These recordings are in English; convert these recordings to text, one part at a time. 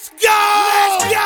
Let's go! Let's go!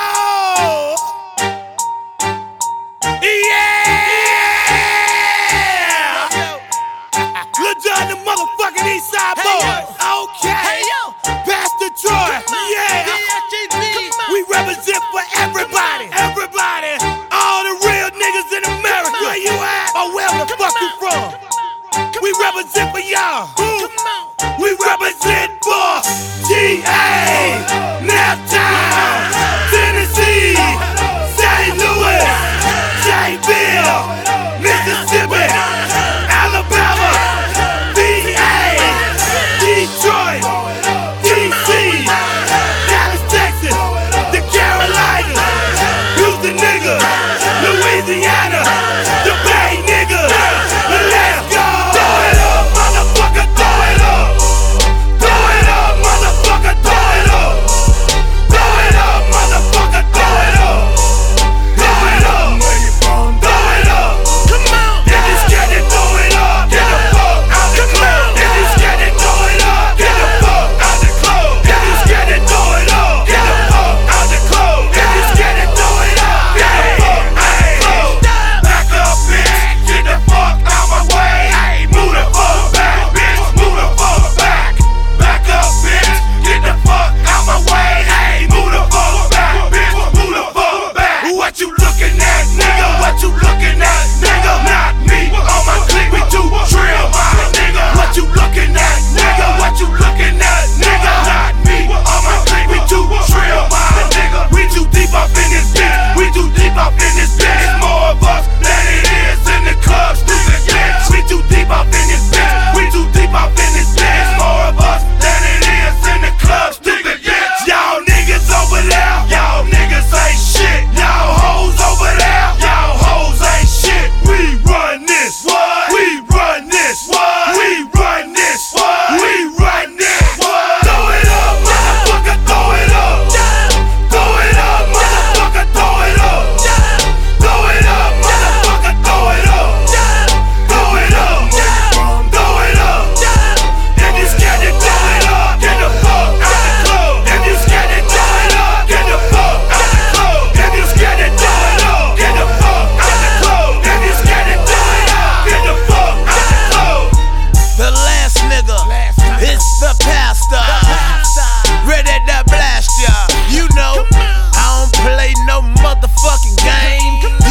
Yeah! Lil Jon, the motherfucking Eastside Boys. Okay. Hey, yo. Pastor Troy. Yeah. We represent for everybody. Everybody. All the real niggas in America. Where you at? Or wherever the fuck you from. We represent for y'all. We represent for G.A. Naptown, Tennessee, St. Louis, J.Ville, Mississippi, Alabama, V.A., Detroit, D.C., Dallas, Texas, the Carolinas, Houston niggas, Louisiana, the Bay niggas. Let's go! Throw it up, motherfucker, throw it up. Throw it up, motherfucker, throw it up. Throw it up, motherfucker, throw it up. Throw it up, where you from? Throw it up. Come on. If you scared to throw it up, get the fuck out the club. If you scared to throw it up, get the fuck out the club. If you scared to throw it up, get the fuck out the club. If you scared to throw it up, get the fuck out the club. Back up, bitch, get the fuck out my way. Hey, move the fuck back, bitch, move the fuck back. Back up, bitch, get the fuck out my way. Hey, move the fuck back, bitch, move the fuck back. What you looking at, nigga? What you looking at, nigga? Not me, on my clique, we too trill, my nigga. What you looking at, nigga? What you looking at, nigga? Not me, on my clique, we too trill, my nigga. We too deep up in this bitch, we too deep up in this bitch. It's more of us than it is in the club, stupid bitch. We too deep up in this bitch, we too deep up in this bitch. It's more of us than it is in the club, stupid bitch. Y'all niggas over there, y'all niggas ain't shit. Y'all hoes over there, y'all hoes ain't shit. We run this, what? We run this, what? We run this, what? We run this, what? Throw it up, motherfucker, throw it up. Throw it up, motherfucker, throw it up. Throw it up, motherfucker, throw it up. Throw it up, throw it up. If you scared to throw it up, get the fuck out the club. If you scared to throw it up, get the fuck out the club. If you scared to throw it up, get the fuck out the club. If you scared to throw it up, get the fuck out the club. The last nigga, it's the pastor. Ready to blast ya. You know, I don't play no motherfucking game.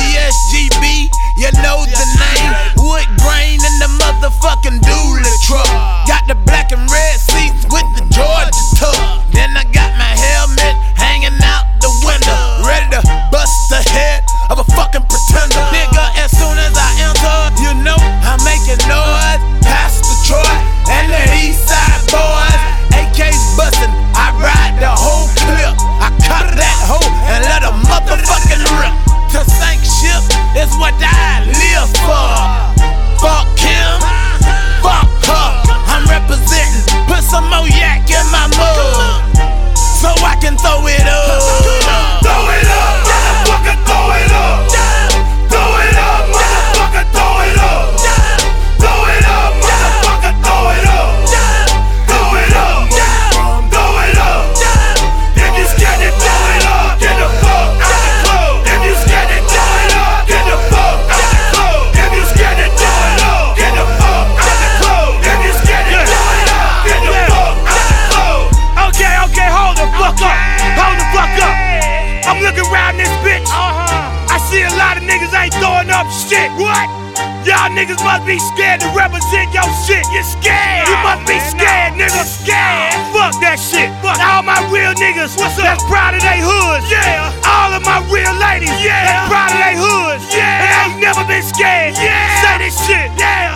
DSGB, you know the name. Wood grain in the motherfucking dually truck. Got the black and red seats with the Georgia tuck. Then I got my helmet hanging out the window, ready to bust the head of a fucking pretender. Nigga, as soon as I enter, you know I'm making noise. Pastor Troy and the Eastside Boys, AK's bustin'. I ride the whole clip. I cut that hoe and let a motherfucking rip. To sink ship is what I live for. Fuck him, fuck her. I'm representing. Put some more yak in my mug so I can throw it up. Throw it up, motherfucker, throw it up. Throw it up, motherfucker, throw it up. Throw it up, motherfucker, throw it up. Throw it up, throw it up. If you scared to throw it up, get the fuck out the club. If you scared to throw it up, get the fuck out the club. If you scared to throw it up, get the fuck out the club. If you scared to throw it up, get the fuck out the club. Okay, hold the fuck up. Hold the fuck up. I'm looking around this bitch. I see a lot of niggas ain't throwing up shit. What? Y'all niggas must be scared to represent your shit. You're scared. You must be scared, nigga. Scared. Fuck that shit. Fuck all my real niggas. What's up? That's proud of they hoods. Yeah. All of my real ladies. Yeah. That's proud of they hoods. Yeah. And ain't never been scared. Yeah. Say this shit. Yeah.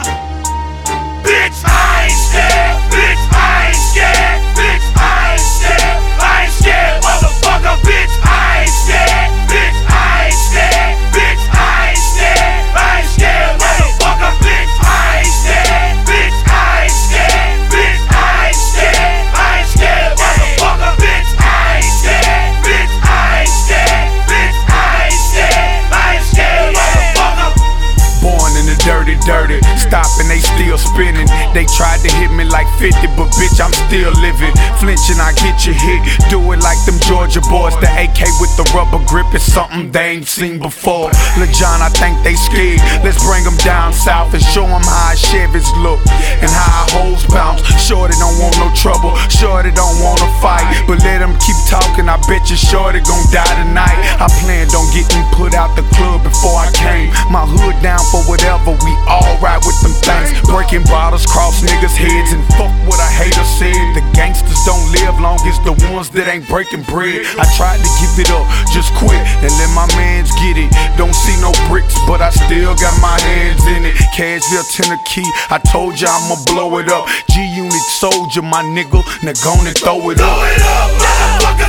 Bitch, I ain't scared. Bitch, I ain't scared. Bitch, I ain't scared. I ain't scared, motherfucker. Bitch, I ain't scared. Bitch, I ain't scared. Bitch, I ain't scared. I ain't scared, motherfucker. Bitch, I ain't scared. Bitch, I ain't scared. Bitch, I ain't scared. I ain't scared, motherfucker. Bitch, I ain't scared. Bitch, I ain't scared. Bitch, I ain't scared. I ain't scared, motherfucker. Born in the dirty, stopping, they still spinning. They tried to hit me like 50, but bitch, I'm still living. Flinching, I get you hit. Do it like them Georgia Georgia boys, the AK with the rubber grip is something they ain't seen before. Lil John, I think they scared. Let's bring them down south and show them how Chevys look and how hoes bounce. Shorty don't want no trouble, shorty don't wanna fight, but let them keep talking, I bet you shorty gon' die tonight. I planned on getting put out the club before I came. My hood down for whatever, we all ride with them things. Breaking bottles, cross niggas' heads, and fuck what a hater said. The gangsters don't live long, it's the ones that ain't breaking bread. I tried to give it up, just quit and let my mans get it. Don't see no bricks, but I still got my hands in it. Cashville, Tennessee, I told ya I'ma blow it up. G-Unit soldier, my nigga, now gon' and throw it up.